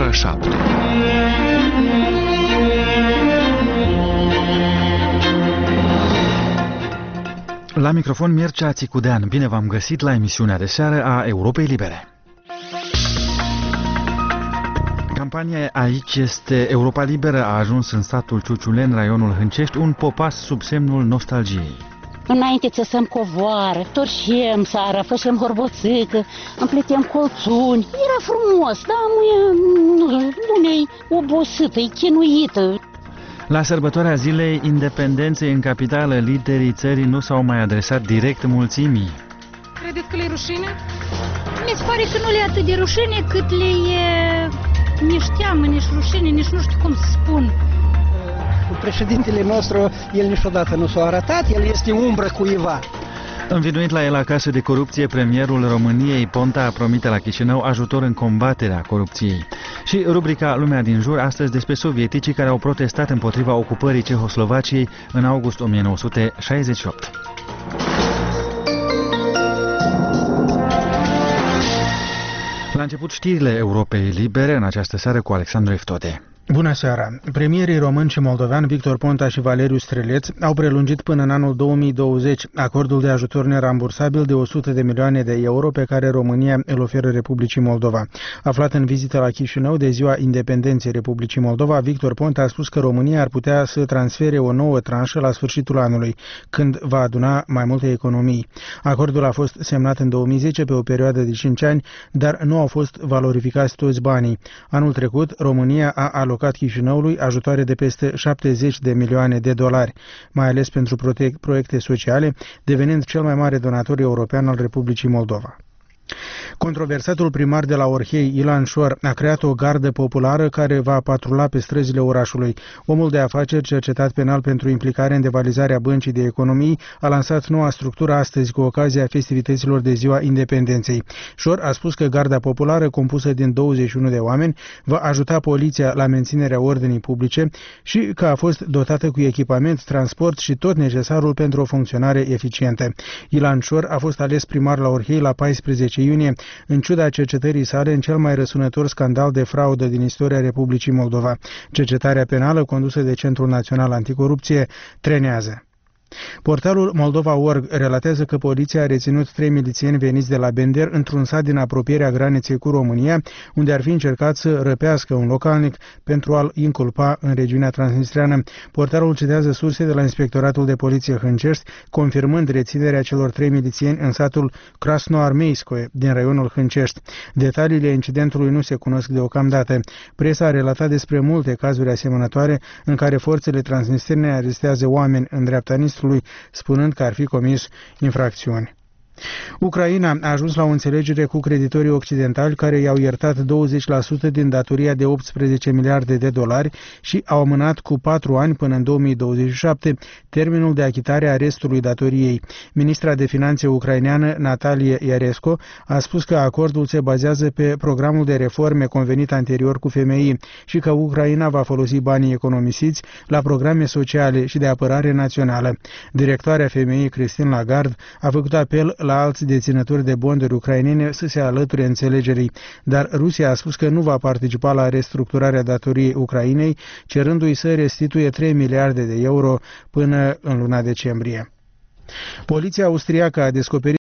ora 7. La microfon Mircea Țicudean. Bine v-am găsit la emisiunea de seară a Europei Libere. Campania Aici este Europa Liberă a ajuns în satul Ciuciulen, raionul Hâncești, un popas sub semnul nostalgiei. Înainte țesăm covoară, torșem sara, făcem horboțică, împletem colțuni. Era frumos, dar lumea-i obosită, e chinuită. La sărbătoarea Zilei Independenței în capitală, liderii țării nu s-au mai adresat direct mulțimii. Credeți că le-e rușine? Mi se pare că nu le-e atât de rușine cât le-e nici teamă, nici rușine, nici nu știu cum să spun. Președintele nostru, el niciodată nu s-a arătat, el este umbră cuiva. Învinuit la el acasă de corupție, premierul României Ponta promite la Chișinău ajutor în combaterea corupției. Și rubrica Lumea din jur, astăzi despre sovieticii care au protestat împotriva ocupării Cehoslovaciei în august 1968. La început știrile Europei Libere în această seară cu Alexandru Eftode. Bună seara! Premierii român și moldovean Victor Ponta și Valeriu Streleț au prelungit până în anul 2020 acordul de ajutor nerambursabil de 100 de milioane de euro pe care România îl oferă Republicii Moldova. Aflat în vizită la Chișinău de ziua Independenței Republicii Moldova, Victor Ponta a spus că România ar putea să transfere o nouă tranșă la sfârșitul anului, când va aduna mai multe economii. Acordul a fost semnat în 2010 pe o perioadă de 5 ani, dar nu au fost valorificați toți banii. Anul trecut, România a alocat Chișinăului ajutoare de peste 70 de milioane de dolari, mai ales pentru proiecte sociale, devenind cel mai mare donator european al Republicii Moldova. Controversatul primar de la Orhei, Ilan Șor, a creat o gardă populară care va patrula pe străzile orașului. Omul de afaceri, cercetat penal pentru implicare în devalizarea Băncii de Economii, a lansat noua structură astăzi cu ocazia festivităților de ziua Independenței. Șor a spus că garda populară, compusă din 21 de oameni, va ajuta poliția la menținerea ordinii publice și că a fost dotată cu echipament, transport și tot necesarul pentru o funcționare eficientă. Ilan Șor a fost ales primar la Orhei la 14 iunie, în ciuda cercetării sale în cel mai răsunător scandal de fraudă din istoria Republicii Moldova. Cercetarea penală condusă de Centrul Național Anticorupție trenează. Portalul Moldova.org relatează că poliția a reținut 3 milițieni veniți de la Bender într-un sat din apropierea graniței cu România, unde ar fi încercat să răpească un localnic pentru a-l inculpa în regiunea transnistreană. Portalul citează surse de la Inspectoratul de Poliție Hâncești, confirmând reținerea celor 3 milițieni în satul Krasnoarmeiskoe din raionul Hâncești. Detaliile incidentului nu se cunosc deocamdată. Presa a relatat despre multe cazuri asemănătoare în care forțele transnistrene arestează oameni în dreapta Nistrului, spunând că ar fi comis infracțiuni. Ucraina a ajuns la o înțelegere cu creditorii occidentali care i-au iertat 20% din datoria de 18 miliarde de dolari și au amânat cu 4 ani până în 2027 termenul de achitare a restului datoriei. Ministra de Finanțe ucraineană Natalie Iaresco a spus că acordul se bazează pe programul de reforme convenit anterior cu FMI și că Ucraina va folosi banii economisiți la programe sociale și de apărare națională. Directoarea FMI, Christine Lagarde, a făcut apel la alți deținători de bonduri ucrainene să se alăture înțelegerii, dar Rusia a spus că nu va participa la restructurarea datoriei Ucrainei, cerându-i să restituie 3 miliarde de euro până în luna decembrie. Poliția austriacă a descoperit